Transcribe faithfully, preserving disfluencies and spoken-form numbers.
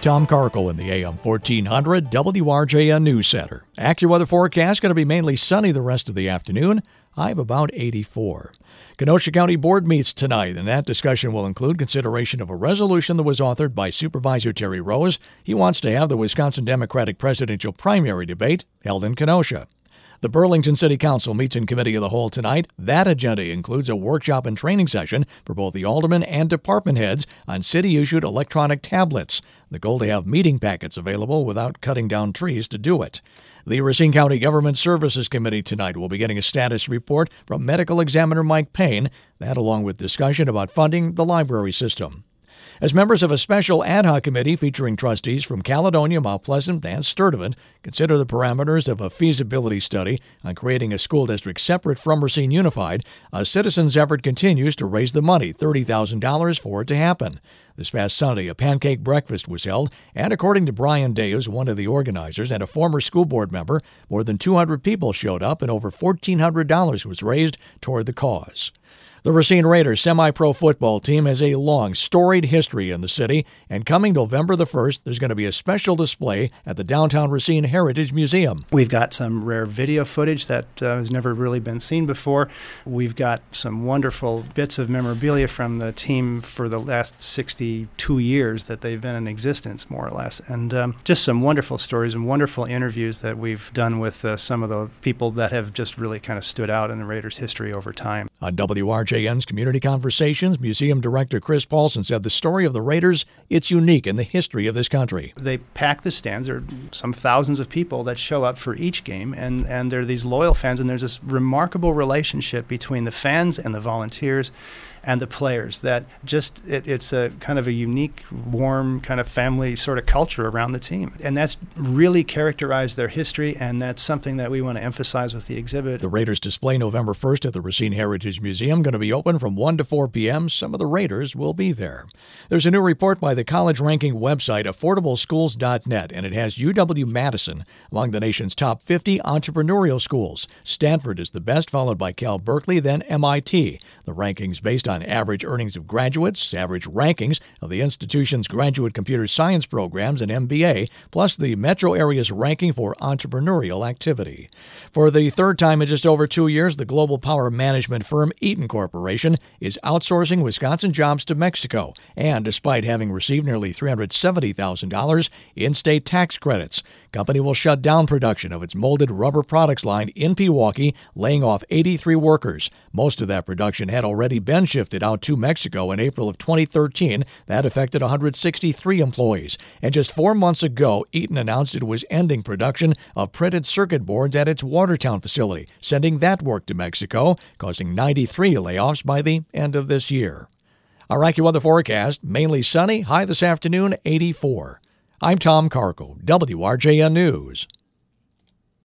Tom Carkle in the A M fourteen hundred W R J N News Center. AccuWeather forecast going to be mainly sunny the rest of the afternoon. High of about eighty-four. Kenosha County Board meets tonight, and that discussion will include consideration of a resolution that was authored by Supervisor Terry Rose. He wants to have the Wisconsin Democratic presidential primary debate held in Kenosha. The Burlington City Council meets in Committee of the Whole tonight. That agenda includes a workshop and training session for both the aldermen and department heads on city-issued electronic tablets. The goal to have meeting packets available without cutting down trees to do it. The Racine County Government Services Committee tonight will be getting a status report from Medical Examiner Mike Payne, that along with discussion about funding the library system. As members of a special ad hoc committee featuring trustees from Caledonia, Mount Pleasant, and Sturtevant consider the parameters of a feasibility study on creating a school district separate from Racine Unified, a citizens' effort continues to raise the money, thirty thousand dollars, for it to happen. This past Sunday, a pancake breakfast was held, and according to Brian Deus, one of the organizers and a former school board member, more than two hundred people showed up and over fourteen hundred dollars was raised toward the cause. The Racine Raiders semi-pro football team has a long, storied history in the city, and coming November the first, there's going to be a special display at the Downtown Racine Heritage Museum. We've got some rare video footage that uh, has never really been seen before. We've got some wonderful bits of memorabilia from the team for the last sixty-two years that they've been in existence, more or less, and um, just some wonderful stories and wonderful interviews that we've done with uh, some of the people that have just really kind of stood out in the Raiders' history over time. On W R J N's Community Conversations, Museum Director Chris Paulson said the story of the Raiders, it's unique in the history of this country. They pack the stands. There are some thousands of people that show up for each game, and, and they're these loyal fans, and there's this remarkable relationship between the fans and the volunteers and the players that just, it, it's a kind of a unique, warm, kind of family sort of culture around the team. And that's really characterized their history, and that's something that we want to emphasize with the exhibit. The Raiders display November first at the Racine Heritage Museum, going to be open from one to four p.m. Some of the Raiders will be there. There's a new report by the college ranking website affordable schools dot net, and it has U W-Madison among the nation's top fifty entrepreneurial schools. Stanford is the best, followed by Cal Berkeley, then M I T. The rankings based on average earnings of graduates, average rankings of the institution's graduate computer science programs and M B A, plus the metro area's ranking for entrepreneurial activity. For the third time in just over two years, the global power management firm Eaton Corporation is outsourcing Wisconsin jobs to Mexico, and despite having received nearly three hundred seventy thousand dollars in state tax credits, company will shut down production of its molded rubber products line in Pewaukee, laying off eighty-three workers. Most of that production had already been shifted out to Mexico in April of twenty thirteen. That affected one hundred sixty-three employees. And just four months ago, Eaton announced it was ending production of printed circuit boards at its Watertown facility, sending that work to Mexico, causing ninety-three layoffs by the end of this year. Our AccuWeather forecast, mainly sunny, high this afternoon, eighty-four. I'm Tom Carkle, W R J N News.